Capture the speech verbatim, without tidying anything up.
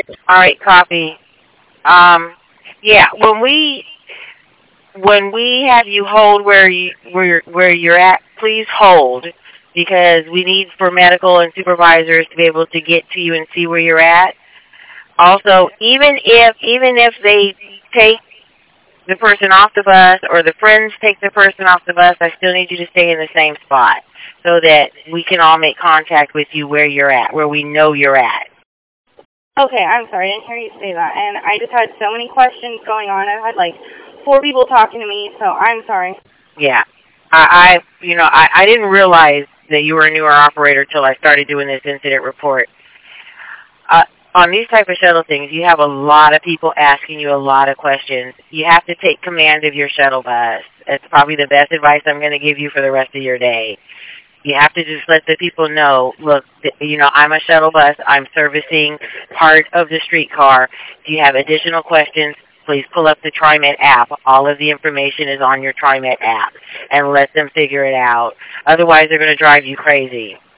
All right, copy. Um, yeah, when we when we have you hold where you where where you're at, please hold because we need for medical and supervisors to be able to get to you and see where you're at. Also, even if even if they take the person off the bus or the friends take the person off the bus, I still need you to stay in the same spot so that we can all make contact with you where you're at, where we know you're at. Okay, I'm sorry, I didn't hear you say that. And I just had so many questions going on. I've had like four people talking to me, so I'm sorry. Yeah. I, I you know, I, I didn't realize that you were a newer operator until I started doing this incident report. Uh, on these type of shuttle things, you have a lot of people asking you a lot of questions. You have to take command of your shuttle bus. That's probably the best advice I'm going to give you for the rest of your day. You have to just let the people know, look, you know, I'm a shuttle bus. I'm servicing part of the streetcar. If you have additional questions, please pull up the TriMet app. All of the information is on your TriMet app, and let them figure it out. Otherwise, they're going to drive you crazy.